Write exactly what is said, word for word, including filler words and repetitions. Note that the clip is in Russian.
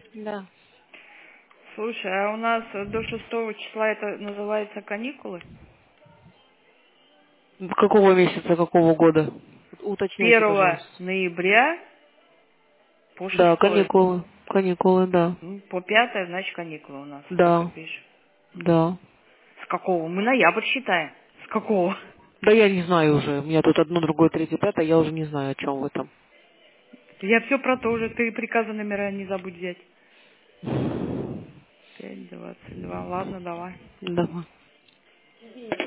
Да. Слушай, а у нас до шестого числа это называется каникулы? Какого месяца, какого года? Уточняйте, Первого пожалуйста. ноября по Да, шестое. каникулы. Каникулы, да. Ну, по пятое, значит, каникулы у нас. Так и Да, пишем. да. С какого? Мы ноябрь считаем. С какого? Да я не знаю уже. У меня тут одно, другое, третье, пятое. Я уже не знаю, о чем в этом. Я все про то же. Ты приказы номера не забудь взять. Пять, двадцать два. Ладно, давай. Да.